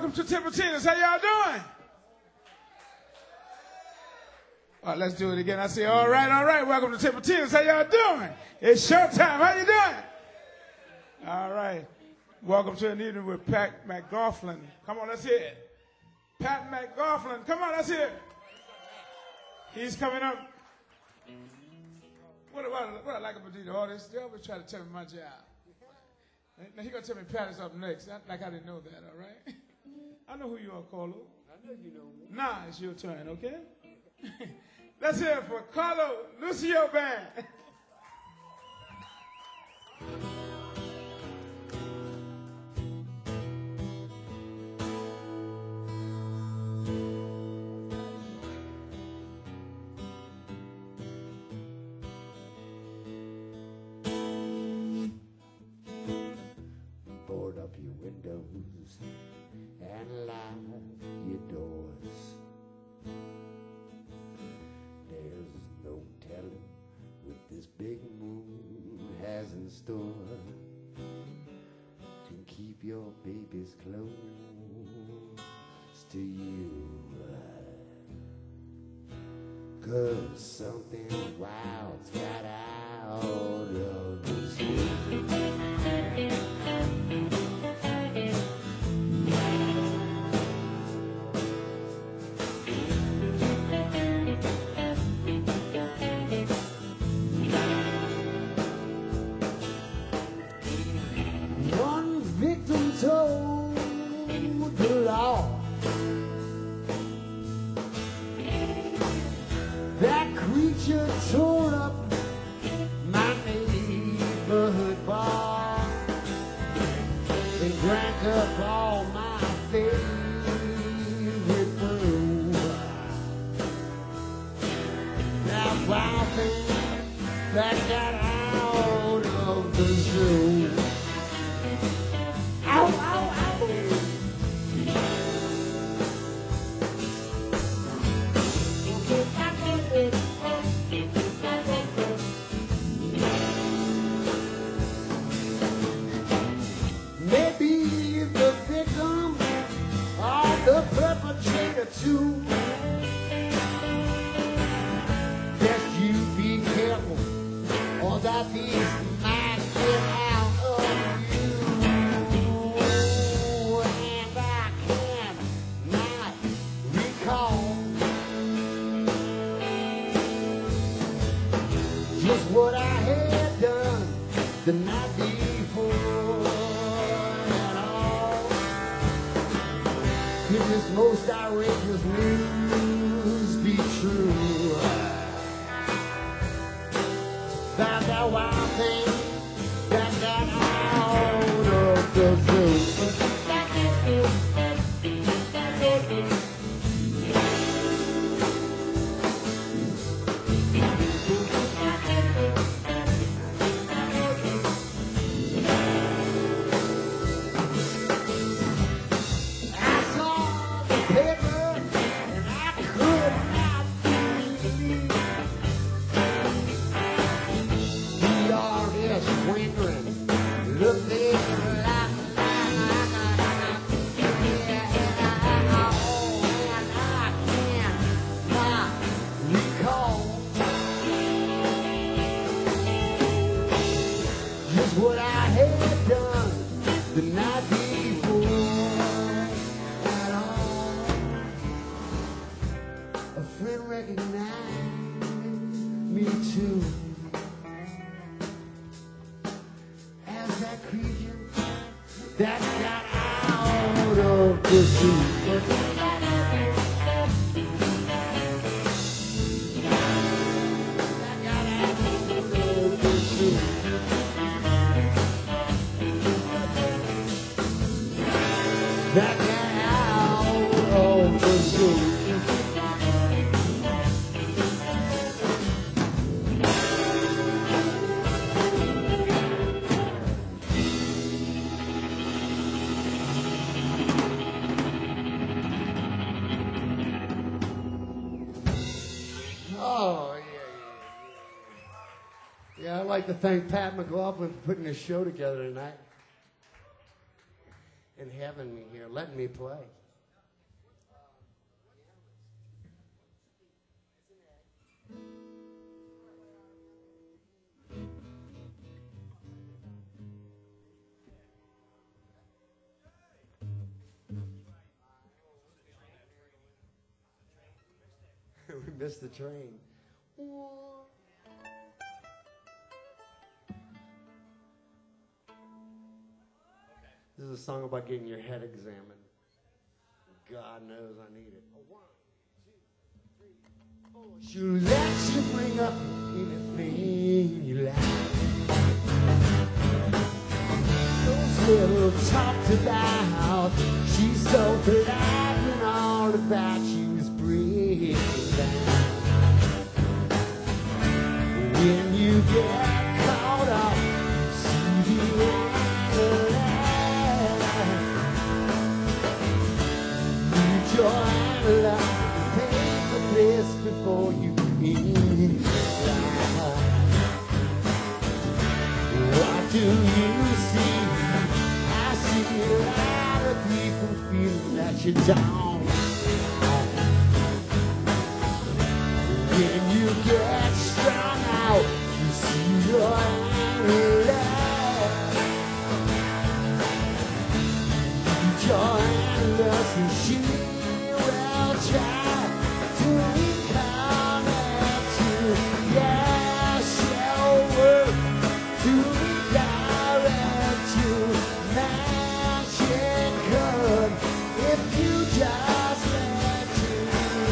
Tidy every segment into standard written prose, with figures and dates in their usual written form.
welcome to Tippertines. How y'all doing? All right, let's do it again. I say, all right. Welcome to Tippertines. How y'all doing? It's showtime. How you doing? All right. Welcome to an evening with Pat McLaughlin. Come on, let's hear it. Pat McLaughlin. Come on, let's hear it. He's coming up. What I like about these artists, they always try to tell me my job. Now he's going to tell me Pat is up next. Like I didn't know that, all right? I know who you are, Carlo. I know you know me. Nah, it's your turn, okay? Let's hear it for Carlo Lucio Band. Board up your windows and lock your doors. There's no telling what this big moon has in store to keep your babies close to you. 'Cause something wild's got out of the zoo. One victim told the law that creature tore up my neighborhood bar and drank up all my favorite brew. That wild thing that got out of the zoo. Ow, ow, ow. Maybe the victim or the perpetrator too. Best you be careful, or that these might get out of you. And I cannot recall just what I had done the night before at all. Could this most outrageous news be true? That wild thing that got out of the zoo. I saw the paper and I could not believe the artist wondering, looking like recall just what I had done the night before at all. A friend recognized me too as that creature that got out of the zoo. That got out of the zoo. That got out of the zoo. Oh, yeah, I'd like to thank Pat McLaughlin for putting this show together tonight and having me here, letting me play. We missed the train. This is a song about getting your head examined. God knows I need it. 1, 2, 3, 4. She'll let you bring up anything you like. Those little talked about. She's so polite and all about you is breaking down. When you get caught up, see the end. Your life, pay for this before you end life. What do you see? I see a lot of people feeling that you're down. When you get strung out, you see your life. Your endless machine. Try to come at you, yes, your work to direct you, magic could if you just let to.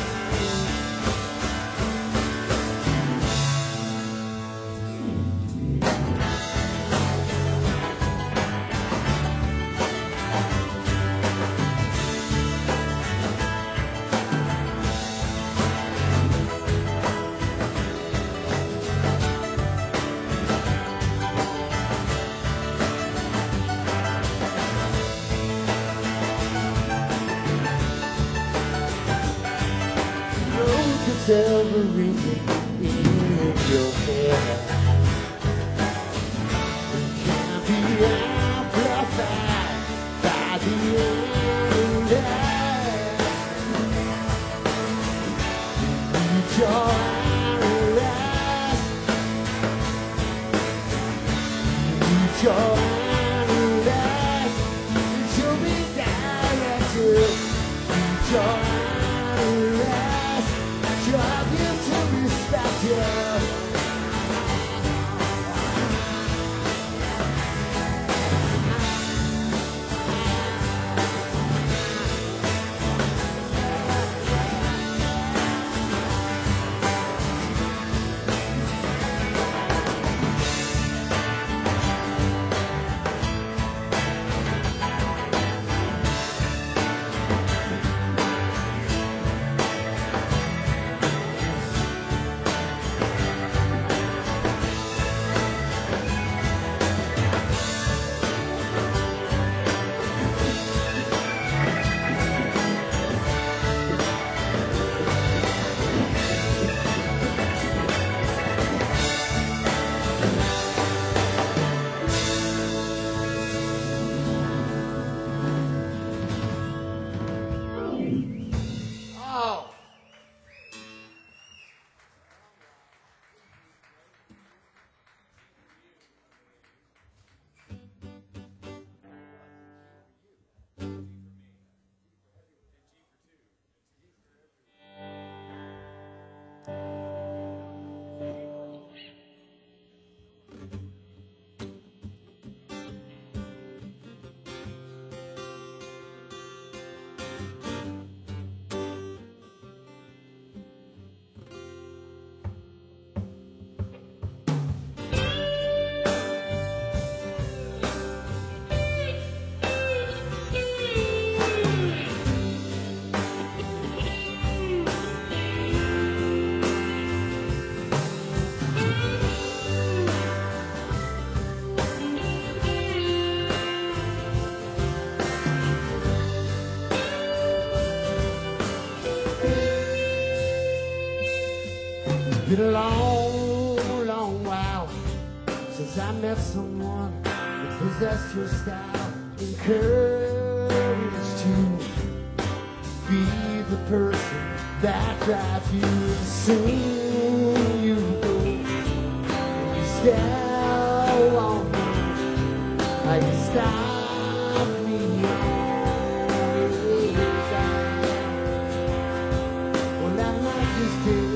Silver ring in your hair can't be amplified by the internet. Need your analyze. Need your analyze. You'll be directed. Need your analyze. Drive you to respect you. Been a long, long while since I met someone that possessed your style and courage to be the person that drives you insane. You go, you still on me, you stop me on the way down. Well, I like this day.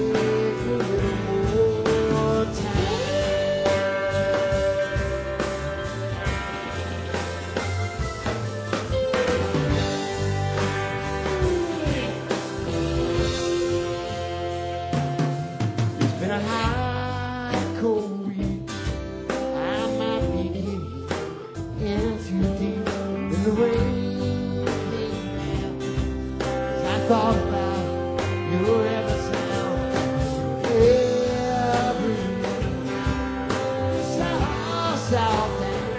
thought about your every sound, every sound, sound.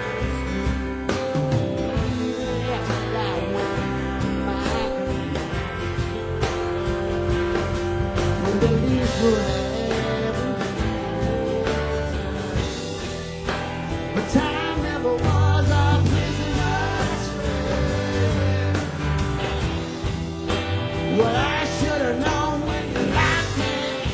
But time never was a prisoner's friend. What I should have known when you locked me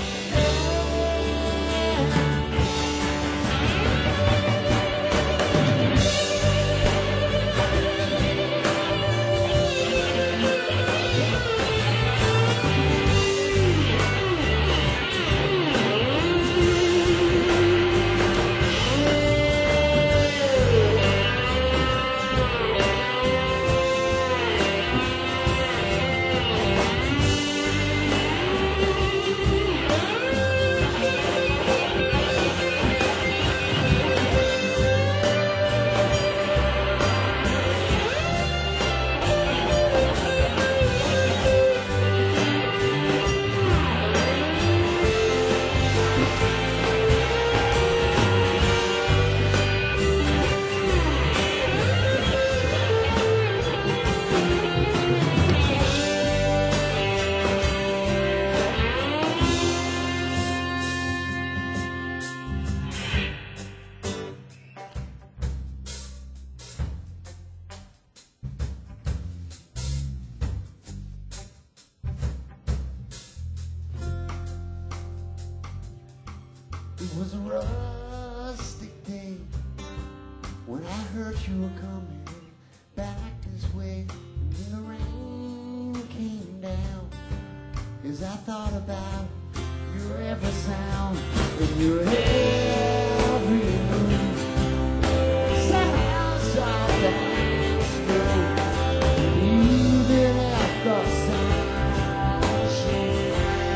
It was a rustic day when I heard you were coming back this way. And then the rain came down as I thought about your every sound and your every move. Sounds of the snow, even after sunshine.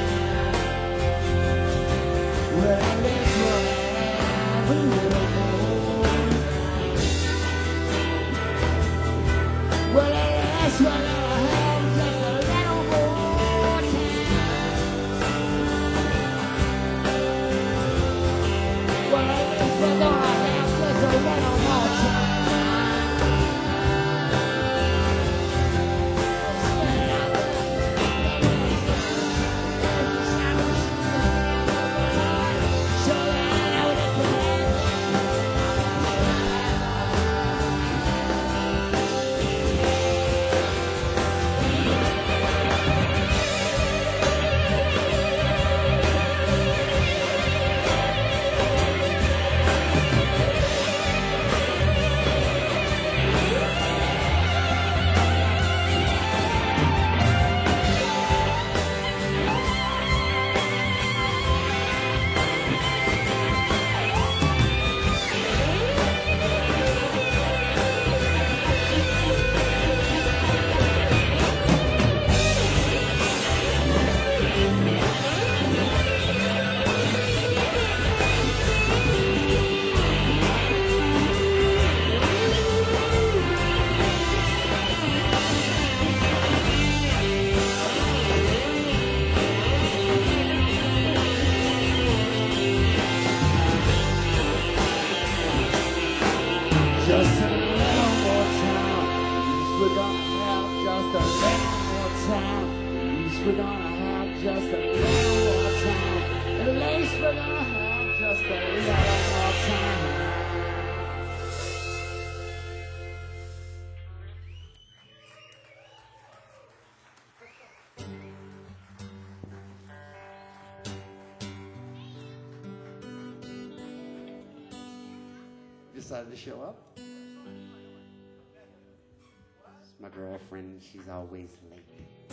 Well, let's have a little more. Well, let's have just a little more time. Well, let's have just a little more time. Just a little more time. We're gonna have just a little more time. At least we're gonna have just a little more time. At least we're gonna have just a little more time. Decided to show up. It's my girlfriend, she's always late.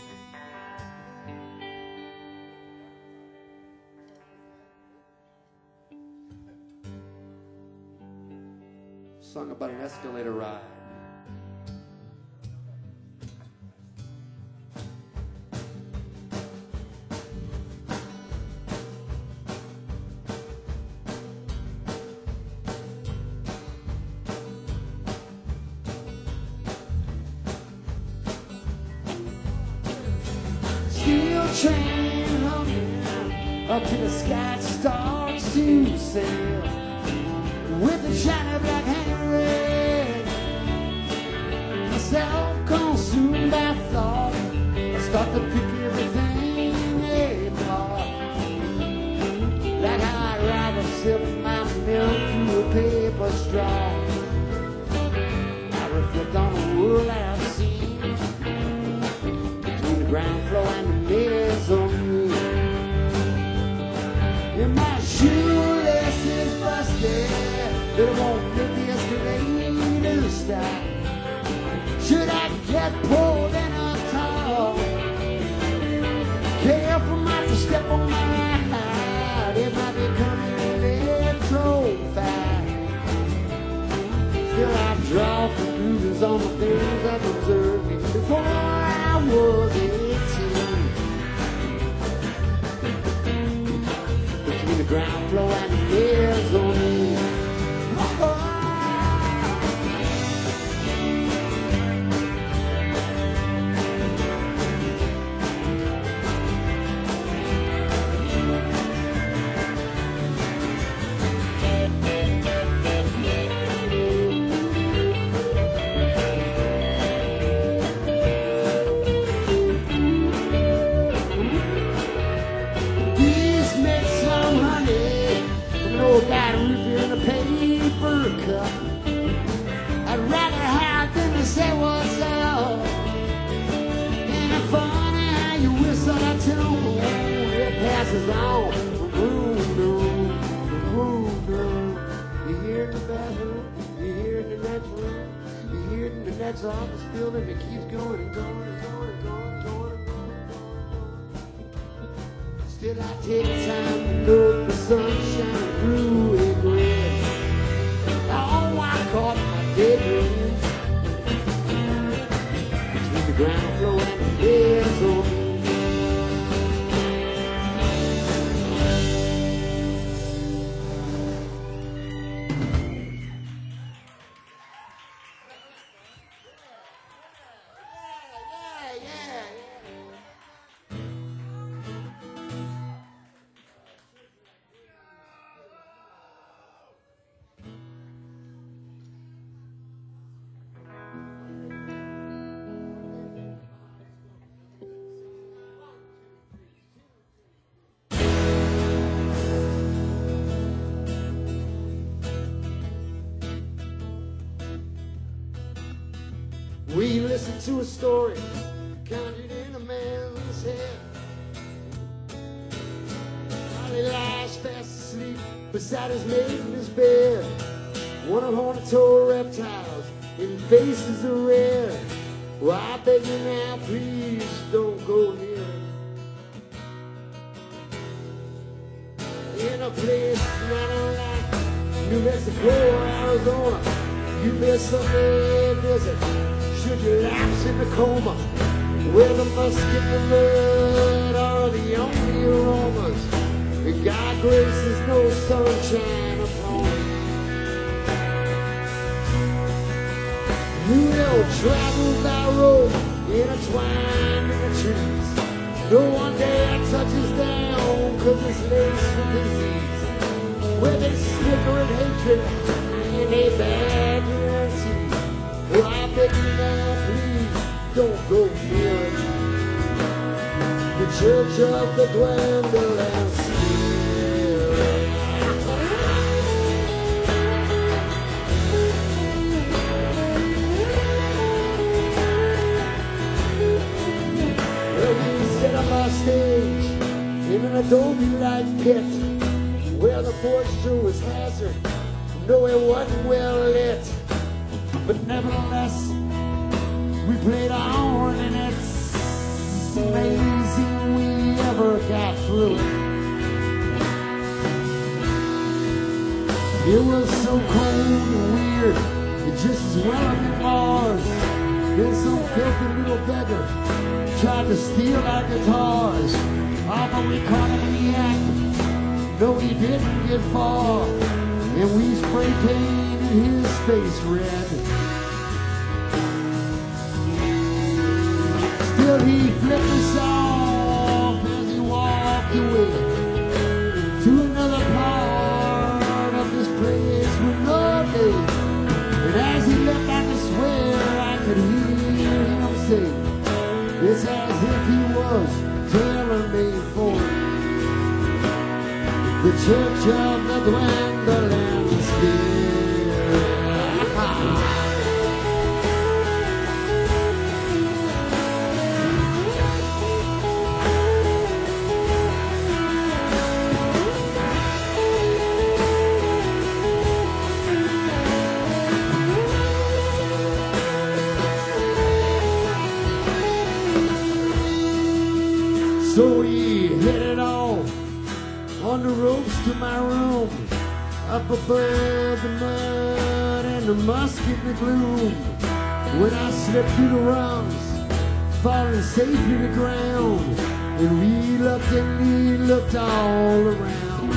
Song about an escalator ride. train humming up to the sky, it starts to sail with the shiny black Henry. Myself consumed by thought, I start to pick everything apart. Like how I'd rather sip my milk through a paper straw. I reflect on the world I've seen between the ground floor and the mezzanine. And my shoelaces busted, but it won't make the escalator stop. Should I get pulled in a car? Careful not to step on my heart. It might be coming electrified. Still I draw conclusions on the things I've observed before I was 18. Between the ground floor and the mezzanine. I'd rather have than to say what's up. And it's funny how you whistle that tune. It passes on from room to room, from room to room. You hear it in the bathroom, you hear it in the next room, you hear it in the next office building. It keeps going and going and going and going and going and going. Still I take time to look the sunshine through it red. Oh, I caught my daydream between the ground floor and the mezzanine. We listened to a story conjured in a man's head. While he lies fast asleep beside his mate in his bed. One of horned reptiles in faces of red. Well, I beg you now, please don't go near it. In a place not unlike New Mexico or Arizona, you may someday visit. Should you lapse in a coma, where the musk and the mud are the only aromas, and God graces no sunshine upon it. You know, travel by road, intertwined in the trees. No one dare touches down, cause it's laced with disease. Where they snicker at hatred, and they badger and tease. Well, I beg you now, please, don't go near it. The Church of the Gwendolyn Spirit. Well, we set up our stage in an adobe-like pit where the moisture was hazard. No, it wasn't well lit. But nevertheless, we played on, and it's amazing we ever got through it. It was so cold and weird, it just as well as it was. Then some filthy little beggar tried to steal our guitars. Oh, but we caught him in the act. No, he didn't get far, and we spray painted his face red. Still he flipped us off could hear him say, it's as if he was telling me for the church of the dwindling spirit. So we headed off on the ropes to my room, up above the mud and the musket and the gloom. When I slipped through the rungs, falling safe to the ground, and reluctantly looked all around.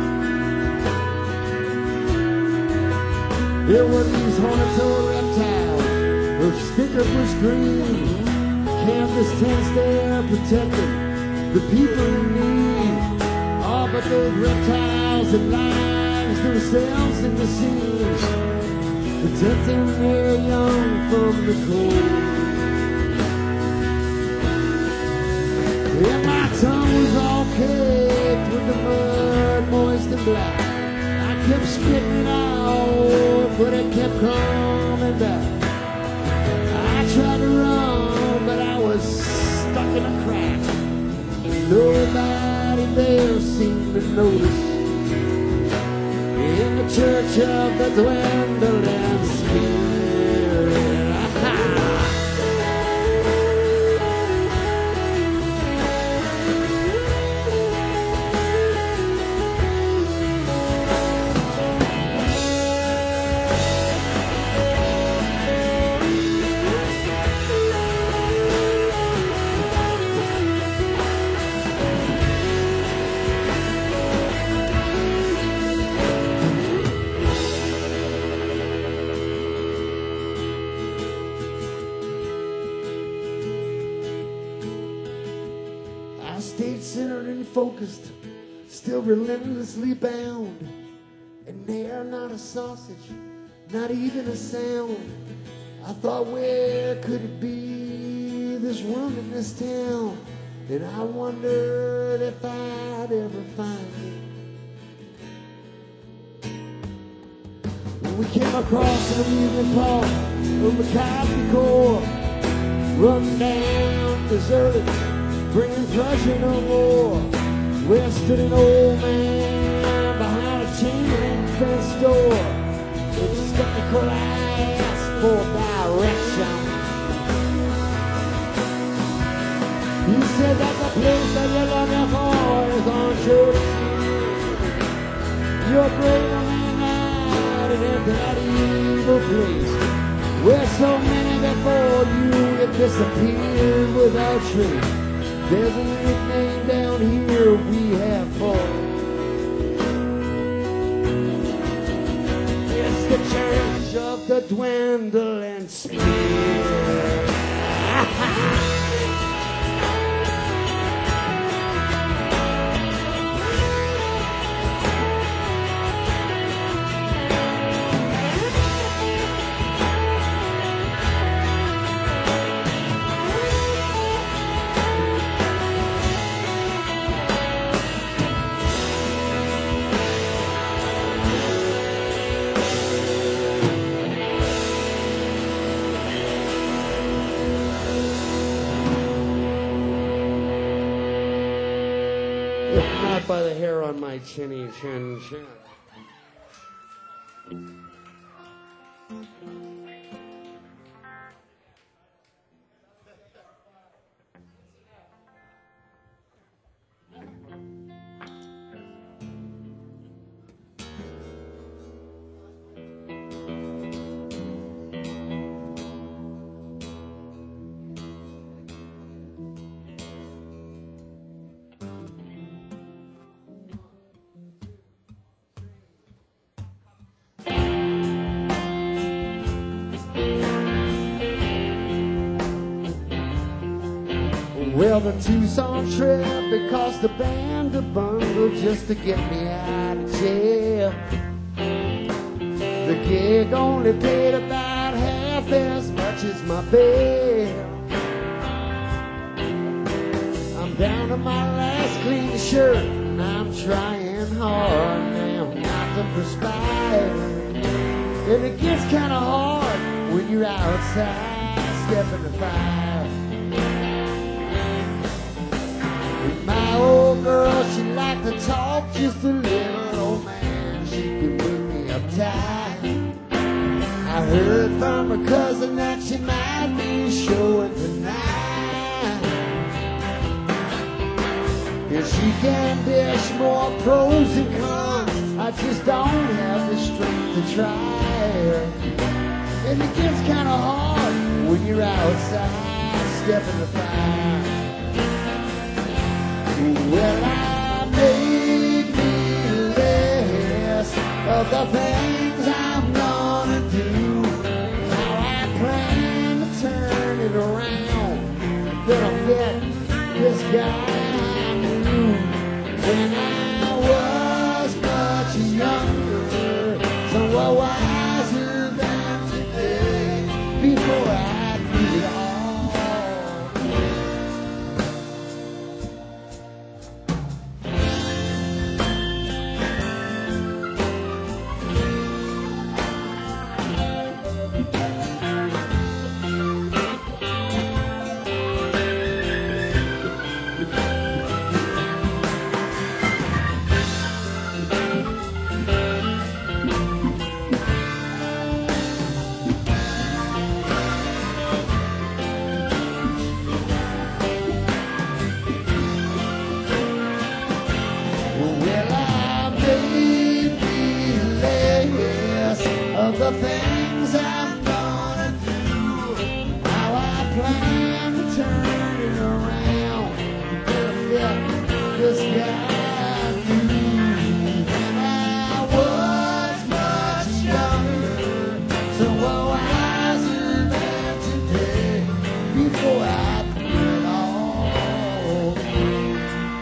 There were these horned-toed reptiles of sticker bush green, canvas tents there protected the people in need. Oh, but those reptiles had lives themselves in the seams, protecting their young from the cold. And my tongue was all caked with the mud, moist and black. I kept spitting it out, but it kept coming back. I tried to run, but I was stuck in a crack. Nobody there seemed to notice. In the church of the dwindling spirit. Centered and focused, still relentlessly bound, and there not a sausage, not even a sound. I thought, where could it be, this room in this town? And I wondered if I'd ever find it. When we came across an amusement park of McCarthy Core, run down, deserted, bringing pleasure no more. Where stood an old man behind a chain link fence door, with skeptical eyes for direction. He said that the place that you're looking for is on Church Street. You're brave on that night and into that evil place, where so many before you have disappeared without trace. There's a nickname down here we have for it. It's the church of the dwindling spirit. By the hair on my chinny chin chin. Well, the Tucson trip, it cost the band a bundle just to get me out of jail. The gig only paid about half as much much as my bed. I'm down to my last clean shirt, and I'm trying hard now not to perspire. And it gets kind of hard when you're outside stepping the fire. And my old girl, she liked to talk just a little. Old man, she could make me uptight. I heard from her cousin that she might be showing tonight. If she can dish more pros and cons, I just don't have the strength to try. And it gets kind of hard when you're outside stepping the fire. Well, I made me less of the things I'm gonna do. Now I plan to turn it around. Gonna get this guy I knew when I was much younger, somewhat wiser than today. Before I do it all. Of the things I'm gonna do, how I plan to turn it around, to fit this guy I knew when I was much younger, so wiser than today, before I put it all through.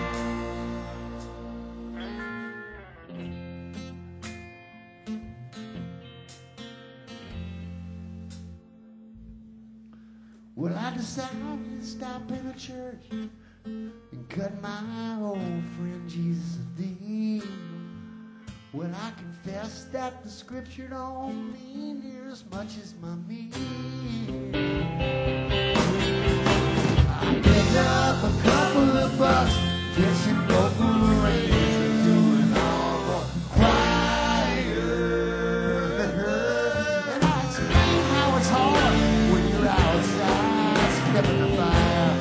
Well, I decided to stop in a church and cut my old friend Jesus a deal. Well, I confess that the scripture don't mean near as much as my meal. I picked up a couple of bucks, get some local radios, doing all the choir. And I explain how it's hard when you're outside stepping the fire.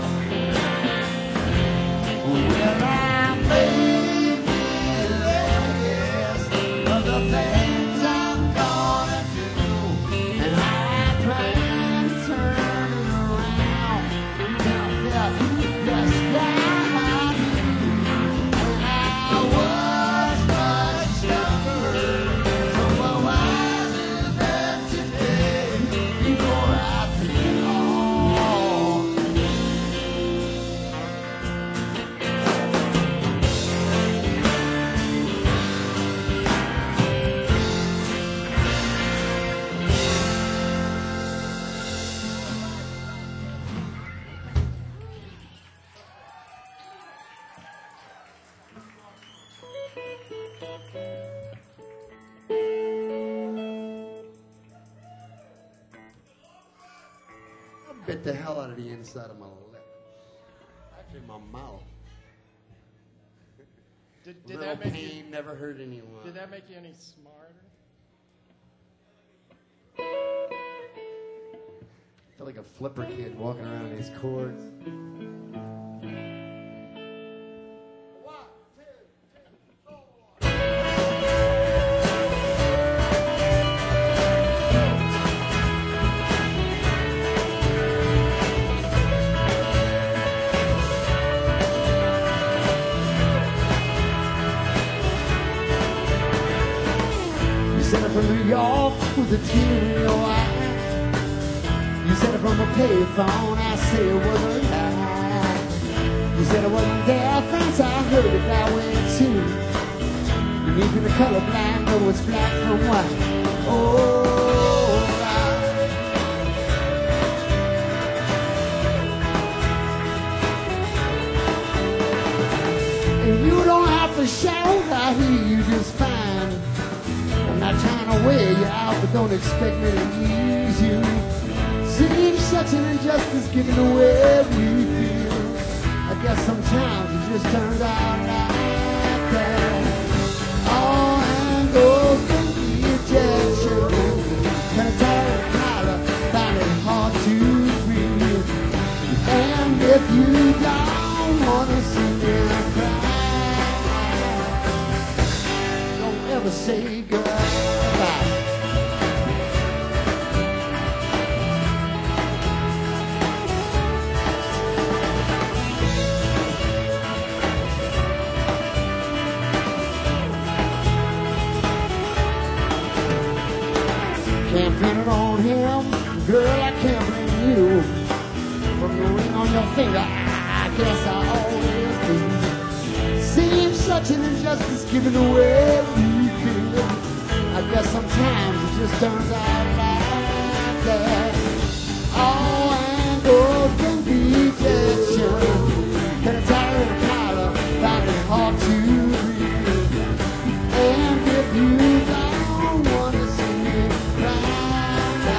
Well, I made me less of the things I'm gonna do, and I plan to turn it around. And I felt the sky when I was much younger, so wiser than today, before I took it all. I bit the hell out of the inside of my lip. Actually, my mouth. Did Little that make pain you? never hurt anyone. Did that make you any smarter? I feel like a flipper kid walking around in these chords. You said it from New York with a tear in your eye. You said it from a payphone, I say it was a lie. You said it wasn't there, France, I heard it that way too. And even the colorblind know what's black from white. Oh, shout, I hear you just fine. I'm not trying to wear you out, but don't expect me to ease you. Seems such an injustice given the way we feel. I guess sometimes it just turns out like that. All angles can be rejection. And it's all collar, find it hard to breathe. And if you don't wanna see me cry, don't ever say goodbye. Can't pin it on him, girl, I can't blame you. From the ring on your finger, I guess I always do. Seems such an injustice given the way we feel. I guess sometimes it just turns out like that. All angles can be rejection. And it's out of the collar, find it hard to read. And if you don't wanna see me cry,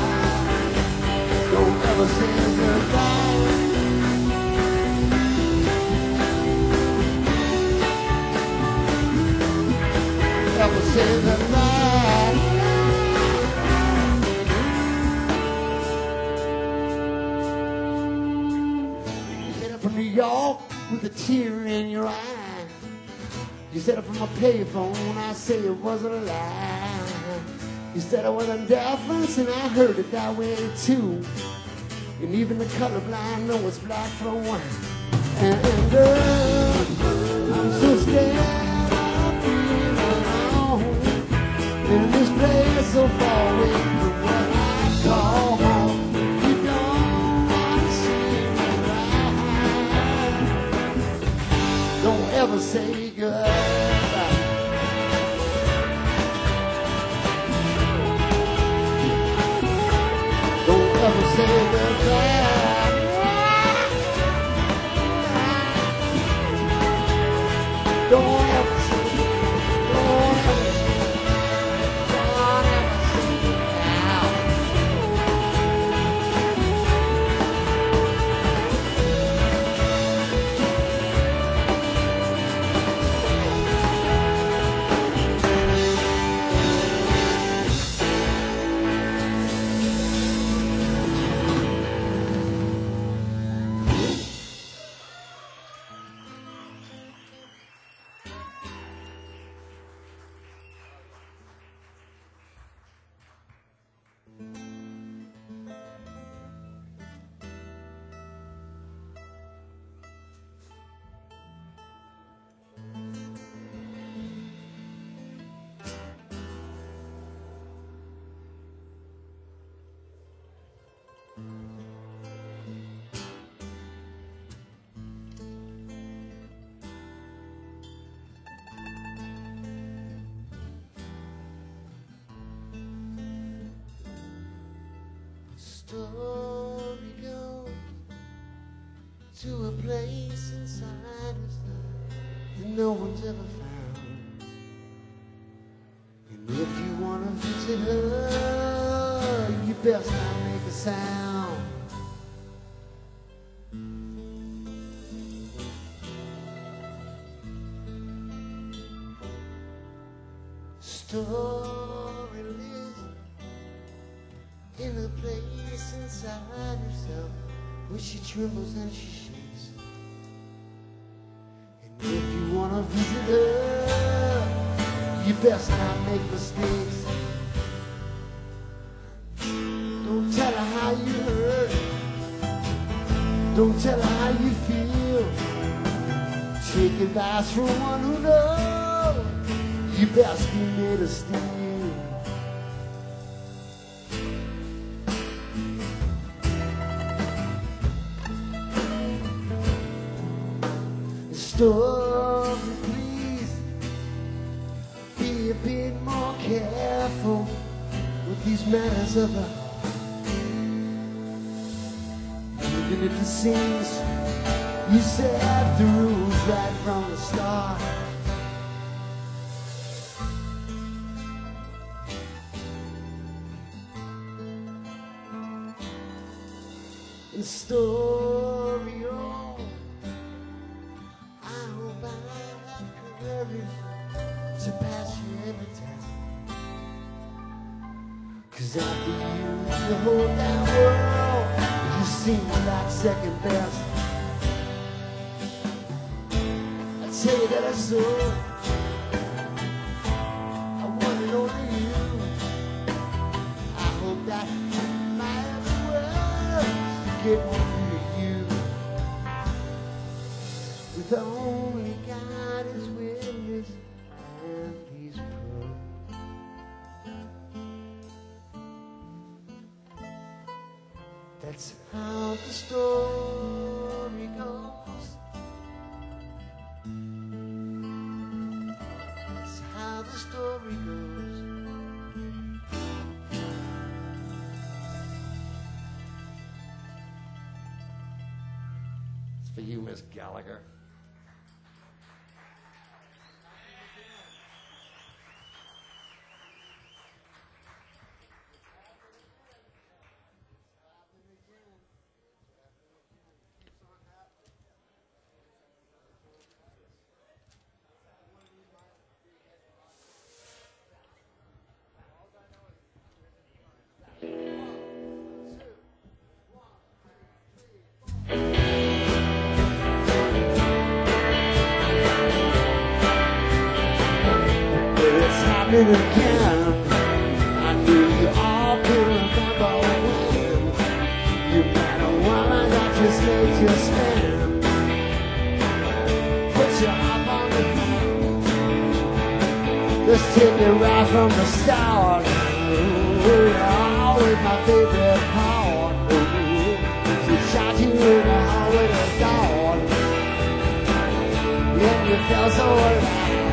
don't ever say goodbye. Ever say goodbye. You said it from New York with a tear in your eye. You said it from a payphone, I say it wasn't a lie. You said it was indifference, and I heard it that way too. And even the colorblind know it's black from white. And girl, I'm so scared of being alone in this place so far away from what I call home. You don't want to see me cry. Don't ever say goodbye. Don't ever say goodbye. Don't ever say, don't ever say, don't ever say goodbye. Story goes to a place inside us that no one's ever found. And if you want to visit her, you best not make a sound. Story lives in a place inside herself where she trembles and she shakes. And if you want to visit her, you best not make mistakes. Don't tell her how you hurt. Don't tell her how you feel. Take advice from one who knows. You best be made of steel. Story, please be a bit more careful with these matters of the heart. Even if it seems you set the rules right from the start, the story on. I hope I have courage to pass you every time. 'Cause after you, the whole damn world, you seem like second best. I tell you that I saw, I wanted only you. I hope that my every word get me to you. With only God as witness and these proof. That's how the story goes. That's how the story goes. It's for you, Miss Gallagher. It's happening again. I knew you all could remember when you met a woman that just made you spin. Put your up on the phone. Let's take it right from the start. Ooh, you're always my favorite part. Ooh, she shot you in the hallway to dawn. And you felt so alive.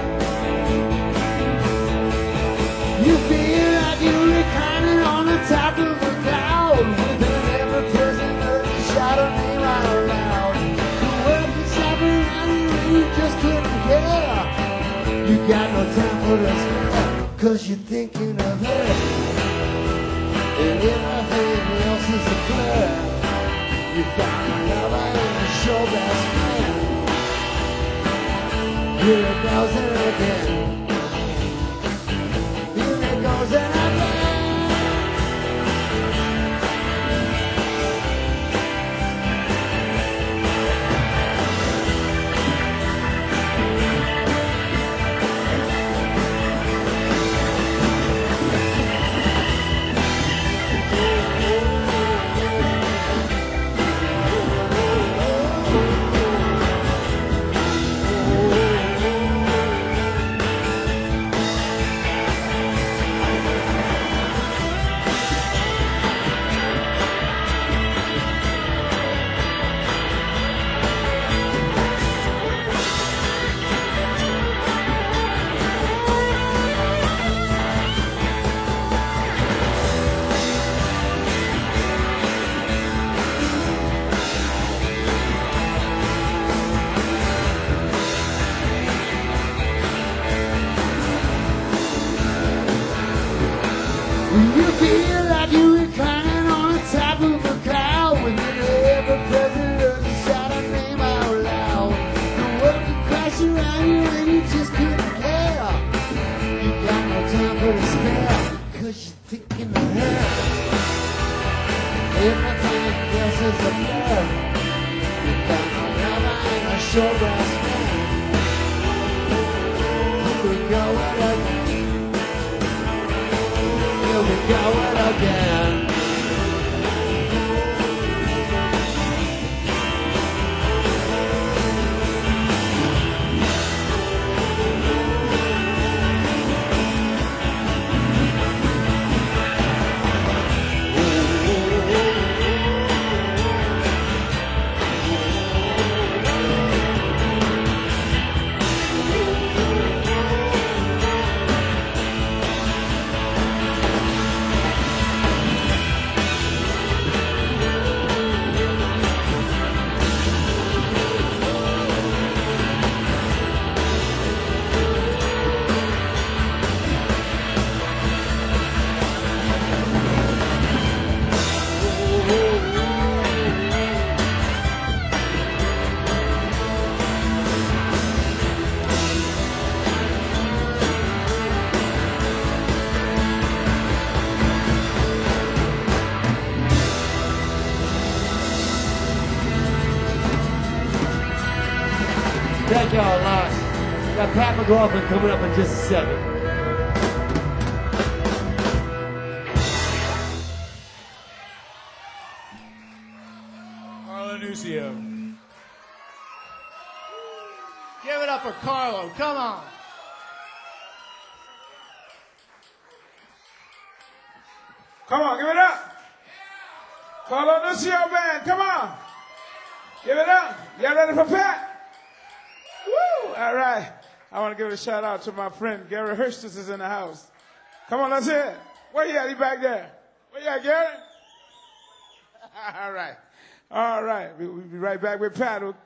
You feel like you're reclining on the top of a cloud with an ever-present shadow name out loud. The world is happening around you and you just couldn't care. You got no time for the spare, 'cause you're thinking of her. And everything else is a blur. You found another and you're your best friend. Here it goes and again. Goes and Thank y'all a lot. Got Pat McLaughlin coming up in just a second. Carlo Nuccio. Give it up for Carlo. Come on. Come on, give it up. Carlo Nuccio band, come on. Give it up. Y'all ready for Pat? Woo! All right. I want to give a shout out to my friend Gary Hurstis is in the house. Come on, let's hear it. Where you at? He back there. Where you at, Gary? All right. All right. We'll be right back with Pat.